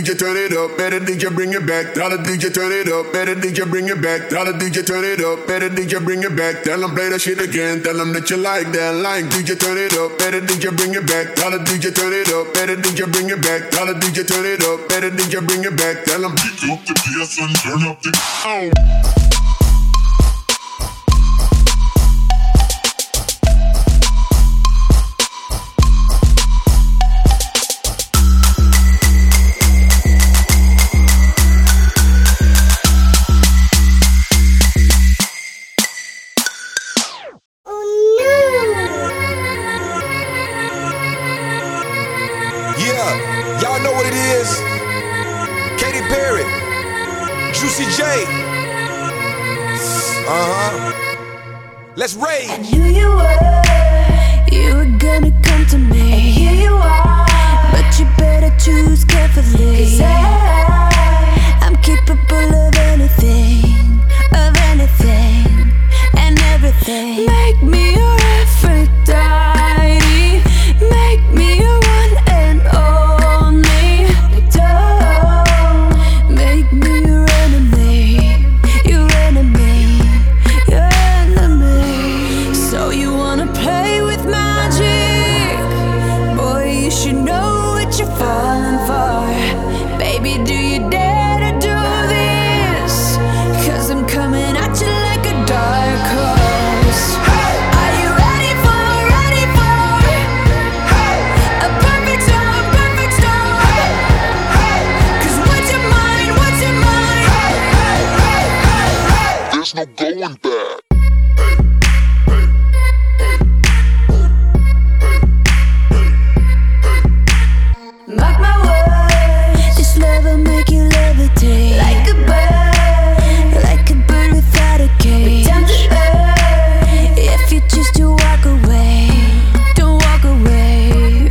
DJ turn it up, better DJ bring it back. Tell the DJ turn it up, better DJ bring it back. Tell the DJ turn it up, better DJ bring it back. Tell them play that shit again, tell them that you like that line. DJ turn it up, better DJ bring it back. Tell the DJ turn it up, better DJ bring it back. Tell the DJ turn it up, better DJ bring it back. Tell them pick up the PS and turn up the Y'all know what it is. Katy Perry, Juicy J. Let's rage. I knew you were gonna come to me. And here you are, but you better choose carefully. 'Cause I'm capable of anything, and everything. Make me your Aphrodite, make me your one and only. Don't make me your enemy, your enemy, your enemy. So you wanna play with magic? Boy, you should know what you're falling for. Baby, do you dare to do this? 'Cause I'm coming at you like a dark horse. Are you ready for a perfect storm, perfect storm? 'Cause what's your mind, there's no going back. Mark my words, this love will make you levitate like a bird without a cage. Down to earth, if you choose to walk away, don't walk away.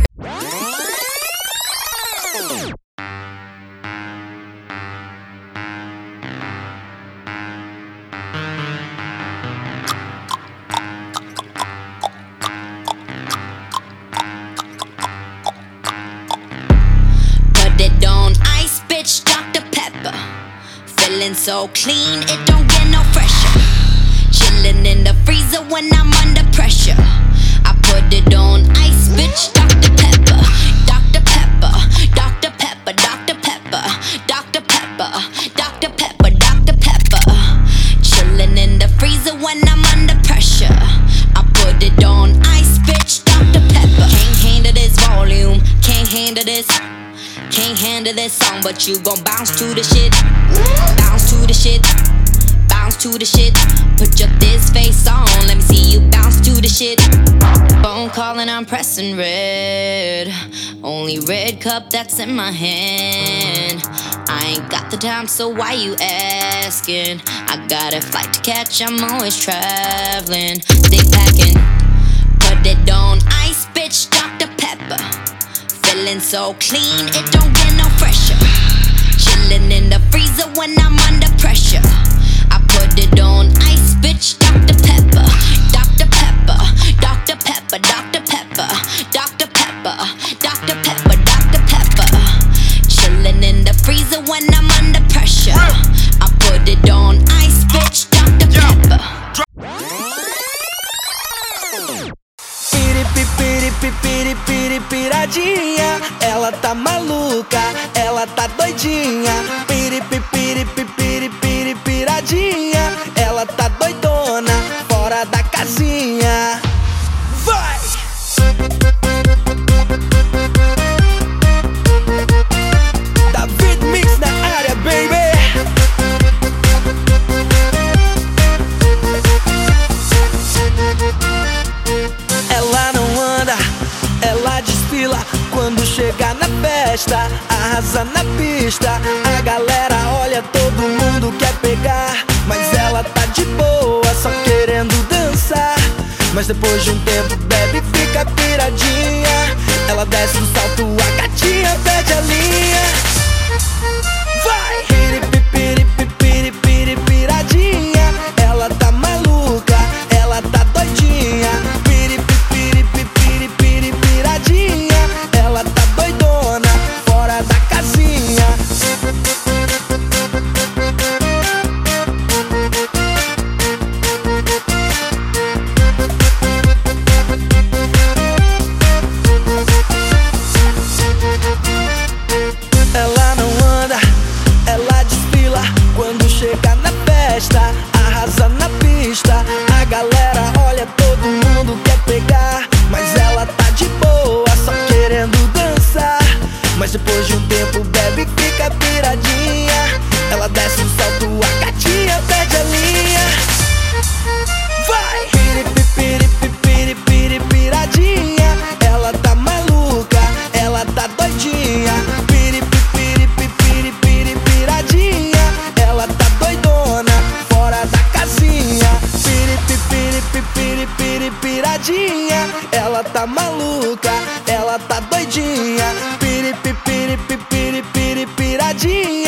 Put it on ice, bitch, Dr. Pepper. Feeling so clean, it don't get no fresher. Chillin' in the freezer when I'm under pressure. I put it on ice, bitch, Dr. Pepper. Dr. Pepper, Dr. Pepper, Dr. Pepper, Dr. Pepper, Dr. Pepper, Dr. Pepper. Chillin' in the freezer when I'm under pressure. I put it on ice, bitch, Dr. Pepper. Can't handle this volume, can't handle this. Can't handle this song, but you gon' bounce to the shit. Bounce to the shit. Bounce to the shit. Put your this face on, let me see you bounce to the shit. Phone calling, I'm pressing red. Only red cup that's in my hand. I ain't got the time, so why you asking? I got a flight to catch, I'm always traveling. Stay packing. Put it on ice, bitch, Dr. Pepper. Feeling so clean, it don't get no fresher. Chillin' in the freezer when I'm under pressure. I put it on ice, bitch, Dr. Pepper. Dr. Pepper, Dr. Pepper, Dr. Pepper, Dr. Pepper, Dr. Pepper, Dr. Pepper. Chillin' in the freezer when I'm under pressure. I put it on ice, bitch, Dr. Pepper. Piradinha, ela tá maluca, ela tá doidinha. Piradinha, ela tá doidona, fora da casinha. Vai! David Mix na área, baby. Ela não anda, ela desfila quando chega na festa, arrasa na pista. A galera olha, todo mundo quer pegar, mas ela tá de boa, só querendo dançar. Mas depois de um tempo bebe e fica piradinha. Ela desce do salto, a gatinha pede a linha. Vai! Piradinha, ela tá maluca, ela tá doidinha. Piradinha, ela tá doidona, fora da casinha. dia.